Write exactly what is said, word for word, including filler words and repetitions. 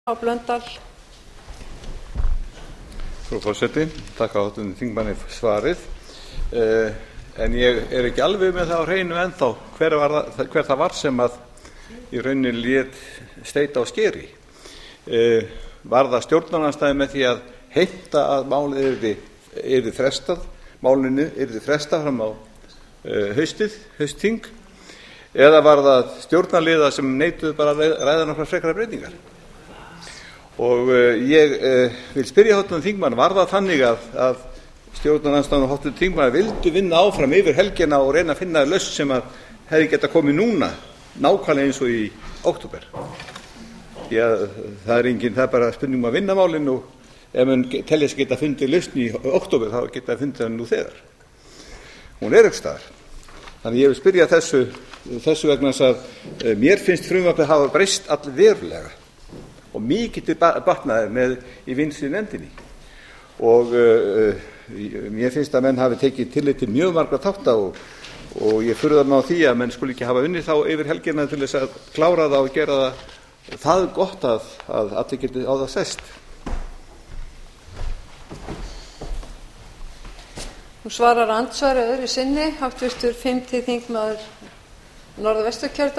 Frú forseti, þakka háttvirtum þingmanni svarið, uh, en ég er ekki alveg með það á hreinu ennþá hver, var það, hver það var sem að í rauninni lét steyta á skeri. Uh, var það stjórnarandstaðan með því að heimta að málið yrði, yrði frestað, málinu yrði frestað fram á uh, haustið, haustþing, eða var það stjórnarliða sem neituðu bara að ræða nokkrar frekara breytingar? Og uh, ég uh, vil spyrja háttvirtan þingmann, var það þannig að, að stjórnarandstaðan og háttvirtur þingmaður vildu vinna áfram yfir helgina og reyna að finna lausn sem að hefði getað komið núna, nákvæmlega eins og í október? Því að það er engin, það er bara spurning um að vinna málin, og ef mann telja sig geta fundið lausn í október, þá geta fundið hann nú þegar. Hún er ekki staðar. Þannig ég vil spyrja þessu, þessu vegna þess að uh, mér finnst frumvarpið hafa breyst allverulega og mikið til batnaði með í vinnslu nefndinni, og uh, mér finnst að menn hafi tekið tillit til mjög margra þátta, og, og ég furða mig á því að menn skuli ekki hafa unnið þá yfir helgina til þess að klára það og gera það það gott að, að allir geti á það sest. Nú svarar andsvari öðru sinni háttvirtur fimmti þingmaður Norðvesturkjördæmis